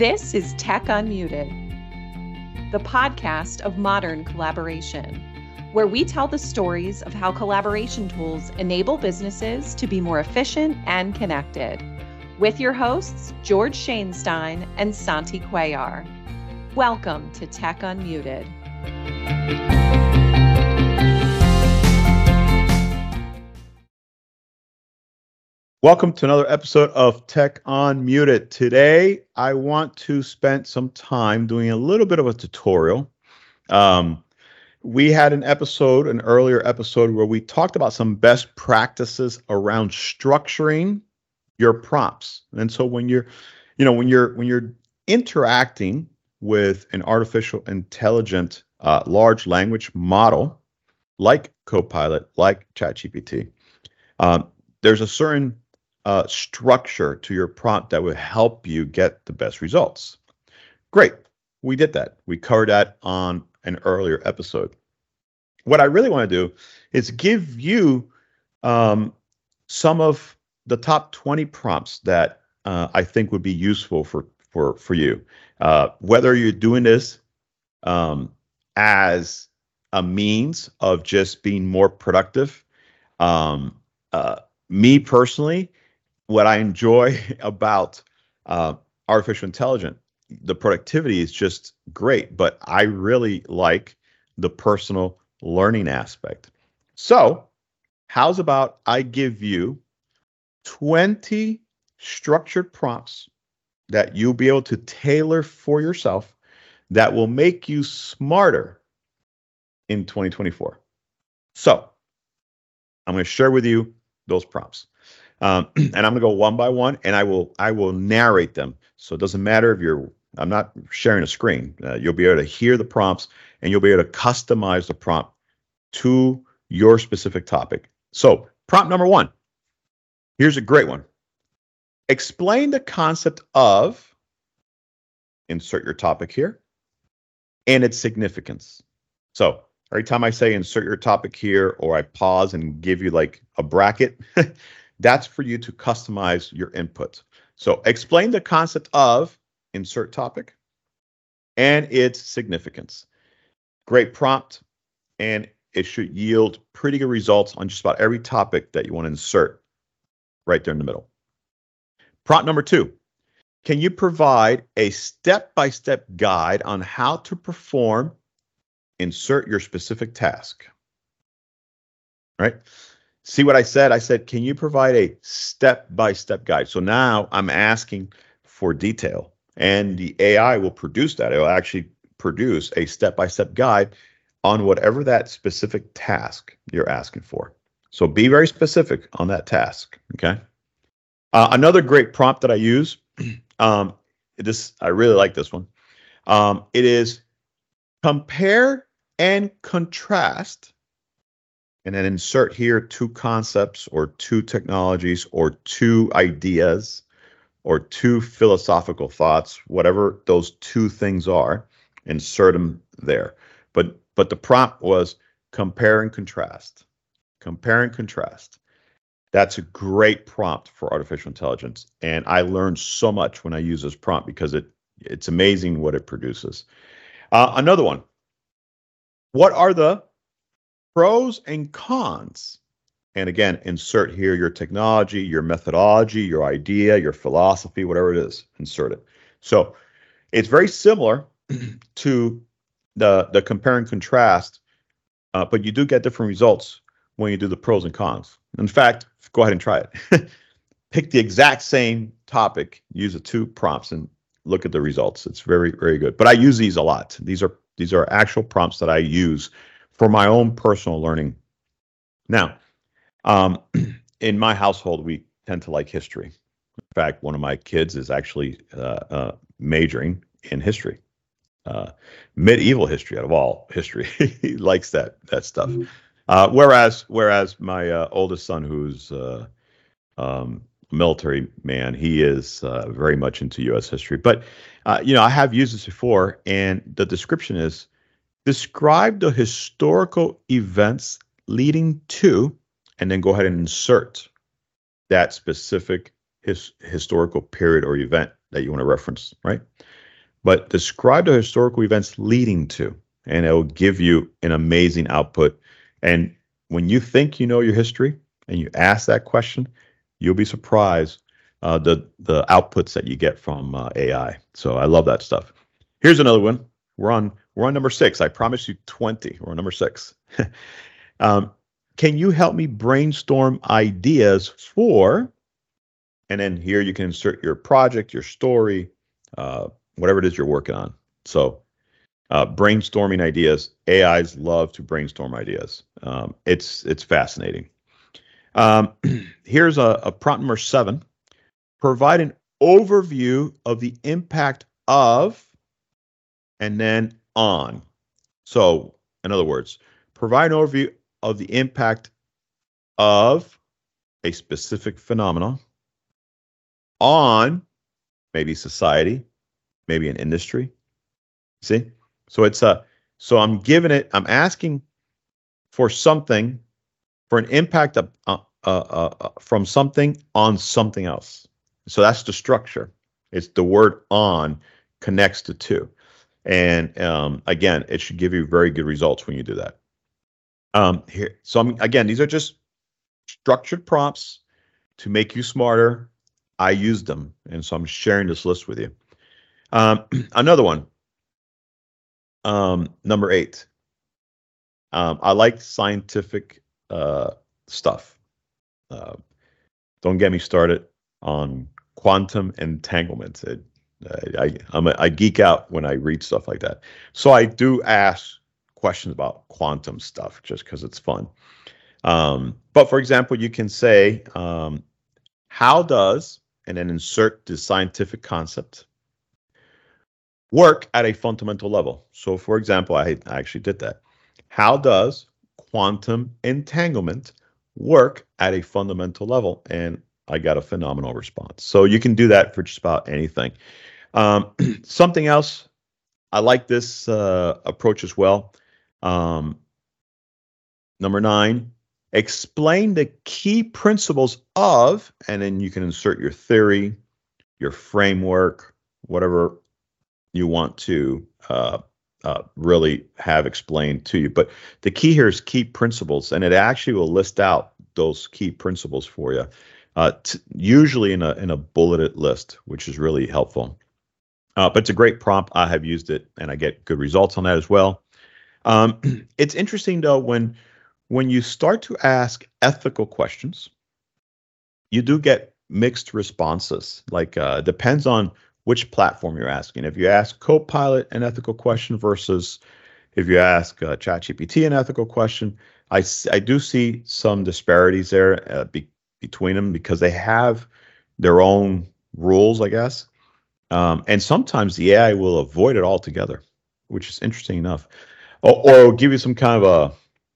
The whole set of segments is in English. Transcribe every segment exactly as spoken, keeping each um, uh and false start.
This is Tech Unmuted, the podcast of modern collaboration, where we tell the stories of how collaboration tools enable businesses to be more efficient and connected. With your hosts, George Shainstein and Santi Cuellar. Welcome to Tech Unmuted. Welcome to another episode of Tech Unmuted. Today, I want to spend some time doing a little bit of a tutorial. Um, we had an episode, an earlier episode, where we talked about some best practices around structuring your prompts. And so when you're, you know, when you're when you're interacting with an artificial intelligent uh, large language model like Copilot, like ChatGPT, um, there's a certain Uh, structure to your prompt that will help you get the best results. Great. We did that. We covered that on an earlier episode. What I really want to do is give you um, some of the top twenty prompts that uh, I think would be useful for, for, for you. Uh, whether you're doing this um, as a means of just being more productive. Um, uh, me personally, what I enjoy about uh, artificial intelligence, the productivity is just great, but I really like the personal learning aspect. So how's about I give you twenty structured prompts that you'll be able to tailor for yourself that will make you smarter in twenty twenty-four. So I'm going to share with you those prompts. Um, and I'm gonna go one by one, and I will I will narrate them. So it doesn't matter if you're. I'm not sharing a screen. Uh, you'll be able to hear the prompts, and you'll be able to customize the prompt to your specific topic. So prompt number one. Here's a great one. Explain the concept of. Insert your topic here, and its significance. So every time I say insert your topic here, or I pause and give you like a bracket. That's for you to customize your input. So explain the concept of insert topic and its significance. Great prompt, and it should yield pretty good results on just about every topic that you want to insert right there in the middle. Prompt number two, can you provide a step-by-step guide on how to perform, insert your specific task? All right. See what I said? I said, can you provide a step-by-step guide? So now I'm asking for detail, and the A I will produce that. It will actually produce a step-by-step guide on whatever that specific task you're asking for. So be very specific on that task, okay? Uh, another great prompt that I use, um, this I really like this one. Um, it is compare and contrast. And then insert here two concepts or two technologies or two ideas or two philosophical thoughts, whatever those two things are, insert them there. But but the prompt was compare and contrast. Compare and contrast. That's a great prompt for artificial intelligence. And I learned so much when I use this prompt because it it's amazing what it produces. Uh, another one. What are the pros and cons? And again, insert here your technology, your methodology, your idea, your philosophy, whatever it is, insert it. So it's very similar to the, the compare and contrast, uh, but you do get different results when you do the pros and cons. In fact, go ahead and try it. Pick the exact same topic, use the two prompts, and look at the results. It's very, very good. But I use these a lot. These are these are actual prompts that I use for my own personal learning. Now, um, in my household, we tend to like history. In fact, one of my kids is actually uh, uh, majoring in history, uh, medieval history out of all history. He likes that that stuff. Mm-hmm. Uh, whereas, whereas my uh, oldest son, who's uh, um, a military man, he is uh, very much into U S history. But uh, you know, I have used this before, and the description is: describe the historical events leading to, and then go ahead and insert that specific his, historical period or event that you want to reference, right? But describe the historical events leading to, and it will give you an amazing output. And when you think you know your history and you ask that question, you'll be surprised uh, the the outputs that you get from uh, A I. So I love that stuff. Here's another one. We're on we're on number six. I promise you twenty. We're on number six. um, can you help me brainstorm ideas for? And then here you can insert your project, your story, uh, whatever it is you're working on. So uh, brainstorming ideas. A Is love to brainstorm ideas. Um, it's it's fascinating. Um, here's a, a prompt number seven. Provide an overview of the impact of, and then on. So in other words, provide an overview of the impact of a specific phenomenon on maybe society, maybe an industry. See? So it's a, so I'm giving it, I'm asking for something, for an impact of, uh, uh, uh, from something on something else. So that's the structure. It's the word on connects to two. And um, again, it should give you very good results when you do that. Um, here, so I'm, again, these are just structured prompts to make you smarter. I use them, and so I'm sharing this list with you. Um, another one, um, number eight. Um, I like scientific uh, stuff. Uh, don't get me started on quantum entanglement. It, I, I'm a, I geek out when I read stuff like that. So I do ask questions about quantum stuff just because it's fun. Um, but for example, you can say, um, how does, and then insert the scientific concept, work at a fundamental level? So for example, I, I actually did that. How does quantum entanglement work at a fundamental level? And I got a phenomenal response. So you can do that for just about anything. Um, something else, I like this uh, approach as well. Um, number nine, explain the key principles of, and then you can insert your theory, your framework, whatever you want to uh, uh, really have explained to you. But the key here is key principles, and it actually will list out those key principles for you, uh, t- usually in a in a bulleted list, which is really helpful. Uh, but it's a great prompt. I have used it, and I get good results on that as well. Um, it's interesting, though, when when you start to ask ethical questions, you do get mixed responses. Like, uh, depends on which platform you're asking. If you ask Copilot an ethical question versus if you ask uh, ChatGPT an ethical question, I, I do see some disparities there uh, be, between them because they have their own rules, I guess. Um, and sometimes the A I will avoid it altogether, which is interesting enough. Or, or it'll give you some kind of a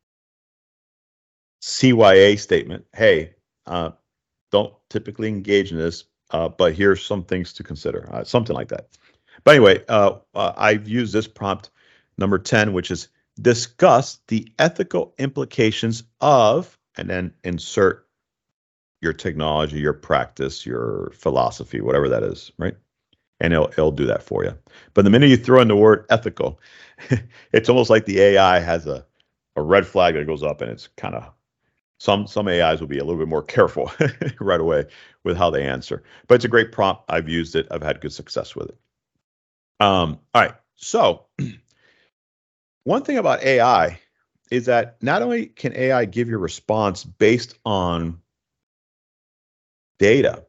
C Y A statement. Hey, uh, don't typically engage in this, uh, but here's some things to consider, uh, something like that. But anyway, uh, uh, I've used this prompt, number ten, which is discuss the ethical implications of, and then insert your technology, your practice, your philosophy, whatever that is, right? And it'll, it'll do that for you. But the minute you throw in the word ethical, it's almost like the A I has a, a red flag that goes up, and it's kind of, some some A Is will be a little bit more careful right away with how they answer. But it's a great prompt. I've used it. I've had good success with it. Um, all right. So one thing about A I is that not only can A I give you a response based on data.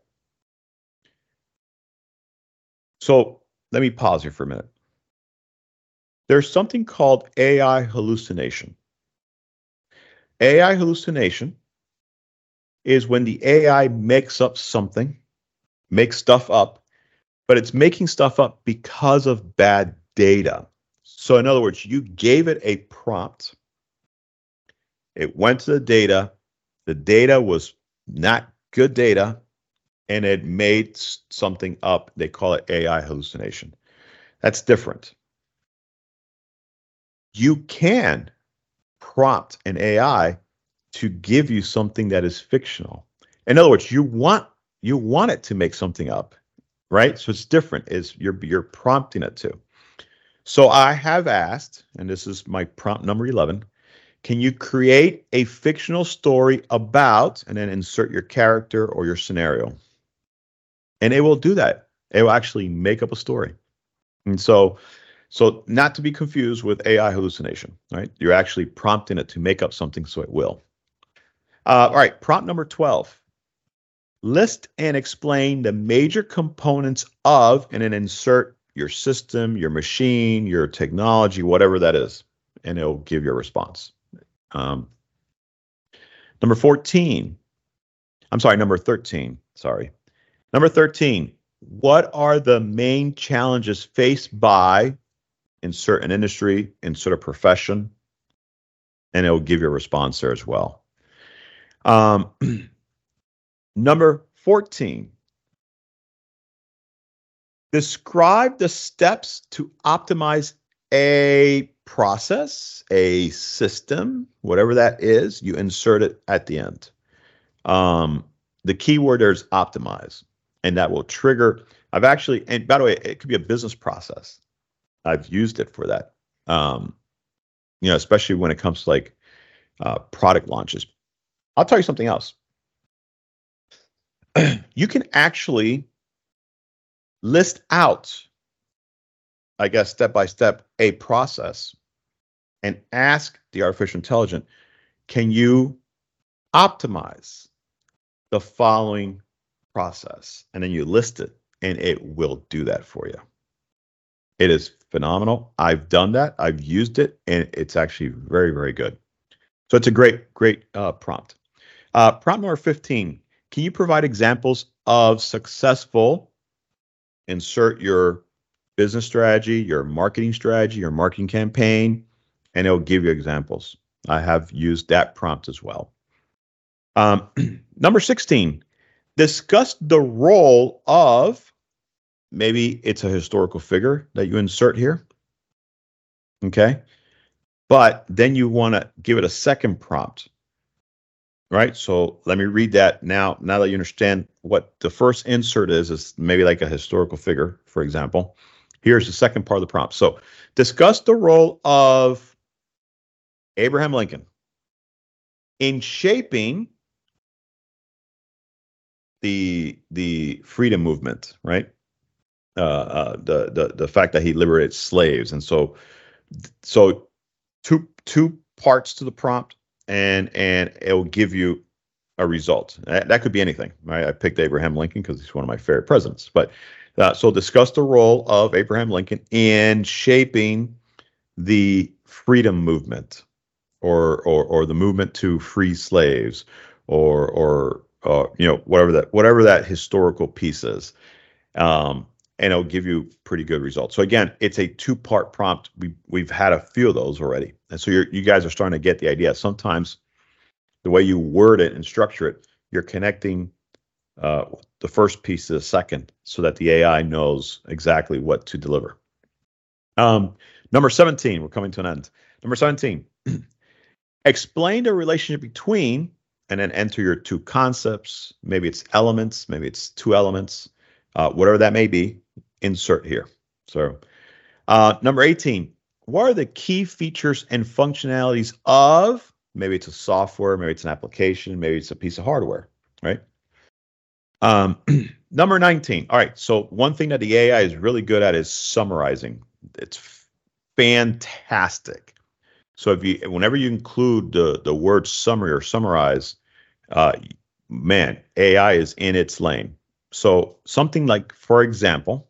So let me pause here for a minute. There's something called A I hallucination. A I hallucination is when the A I makes up something, makes stuff up, but it's making stuff up because of bad data. So in other words, you gave it a prompt. It went to the data. The data was not good data, and it made something up. They call it A I hallucination. That's different. You can prompt an A I to give you something that is fictional. In other words, you want you want it to make something up. right? So it's different. Is you're you're prompting it to. So I have asked, and this is my prompt number eleven, can you create a fictional story about, and then insert your character or your scenario? And it will do that. It will actually make up a story. And so, so not to be confused with A I hallucination, right? You're actually prompting it to make up something, so it will. Uh, all right, prompt number twelve. List and explain the major components of, and then insert your system, your machine, your technology, whatever that is, and it'll give you a response. Um, number fourteen, I'm sorry, number thirteen, sorry. Number thirteen, what are the main challenges faced by, insert an industry, insert a profession, and it'll give you a response there as well. Um, number fourteen, describe the steps to optimize a process, a system, whatever that is, you insert it at the end. Um, the key word there is optimize, and that will trigger. I've actually, and by the way, it could be a business process. I've used it for that. Um, you know, especially when it comes to like uh, product launches. I'll tell you something else. You can actually list out, I guess, step by step, a process and ask the artificial intelligence, can you optimize the following process? And then you list it and it will do that for you. It is phenomenal. I've done that. I've used it and it's actually very, very good. So it's a great, great uh, prompt. Uh, prompt number fifteen, can you provide examples of successful, insert your business strategy, your marketing strategy, your marketing campaign, and it'll give you examples. I have used that prompt as well. Um, number sixteen, discuss the role of, maybe it's a historical figure that you insert here. Okay. But then you want to give it a second prompt. Right. So let me read that now. Now that you understand what the first insert is, is maybe like a historical figure, for example. Here's the second part of the prompt. So discuss the role of Abraham Lincoln in shaping the the freedom movement, right? Uh, uh, the the the fact that he liberated slaves, and so so two two parts to the prompt. And and it will give you a result. That, that could be anything, right? I picked Abraham Lincoln because he's one of my favorite presidents. But uh, so discuss the role of Abraham Lincoln in shaping the freedom movement, or or or the movement to free slaves, or or uh, you know, whatever that whatever that historical piece is. Um, and it'll give you pretty good results. So again, it's a two-part prompt. We we've had a few of those already, and so you're, you guys are starting to get the idea. Sometimes the way you word it and structure it, you're connecting uh, the first piece to the second, so that the A I knows exactly what to deliver. Um, number seventeen, we're coming to an end. Number seventeen, explain the relationship between, and then enter your two concepts. Maybe it's elements, maybe it's two elements, uh, whatever that may be. Insert here. So uh, number eighteen, what are the key features and functionalities of, maybe it's a software, maybe it's an application, maybe it's a piece of hardware, right? Um, number nineteen, all right, so one thing that the A I is really good at is summarizing. It's fantastic. So if you, whenever you include the, the word summary or summarize, uh, man, A I is in its lane. So something like, for example,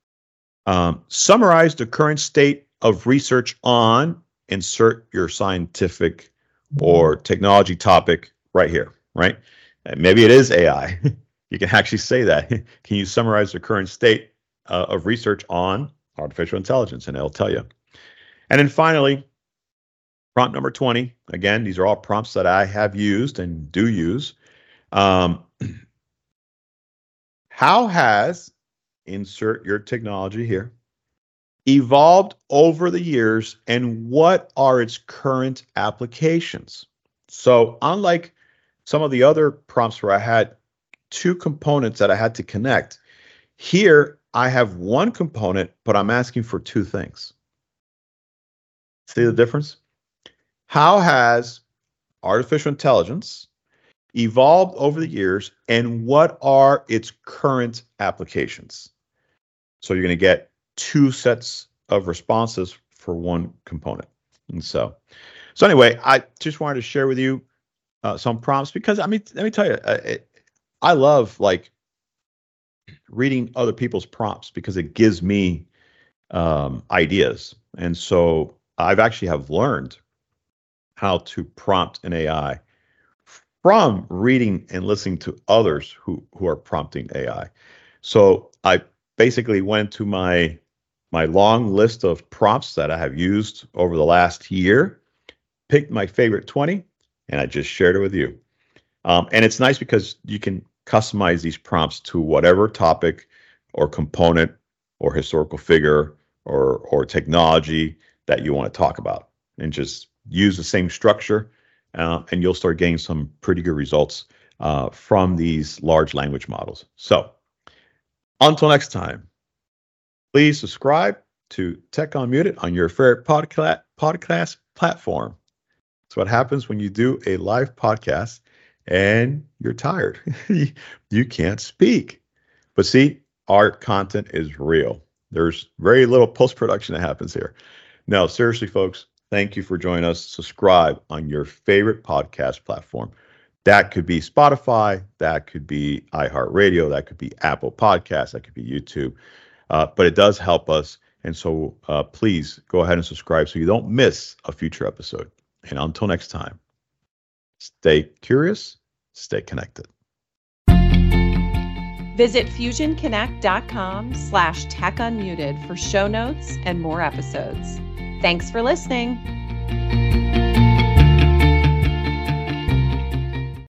Um, summarize the current state of research on, insert your scientific or technology topic right here, right? And maybe it is A I. You can actually say that. Can you summarize the current state uh, of research on artificial intelligence? And it'll tell you. And then finally, prompt number twenty. Again, these are all prompts that I have used and do use. Um, how has, insert your technology here, evolved over the years, and what are its current applications? So unlike some of the other prompts where I had two components that I had to connect, Here, I have one component, but I'm asking for two things. See the difference? How has artificial intelligence evolved over the years, and what are its current applications? So you're going to get two sets of responses for one component. And so, so anyway, I just wanted to share with you uh, some prompts because, I mean, let me tell you, I, I love like reading other people's prompts because it gives me um, ideas. And so I've actually have learned how to prompt an A I from reading and listening to others who, who are prompting A I. So I basically went to my my long list of prompts that I have used over the last year, picked my favorite twenty, and I just shared it with you. Um, and it's nice because you can customize these prompts to whatever topic or component or historical figure or or technology that you want to talk about, and just use the same structure, uh, and you'll start getting some pretty good results uh, from these large language models. So until next time, please subscribe to Tech Unmuted on your favorite podcast podcast platform. That's what happens when you do a live podcast and you're tired. You can't speak. But see, our content is real. There's very little post-production that happens here. No, seriously, folks, thank you for joining us. Subscribe on your favorite podcast platform. That could be Spotify, that could be iHeartRadio, that could be Apple Podcasts, that could be YouTube. Uh, but it does help us. And so uh, please go ahead and subscribe so you don't miss a future episode. And until next time, stay curious, stay connected. Visit fusionconnect.com slash tech unmuted for show notes and more episodes. Thanks for listening.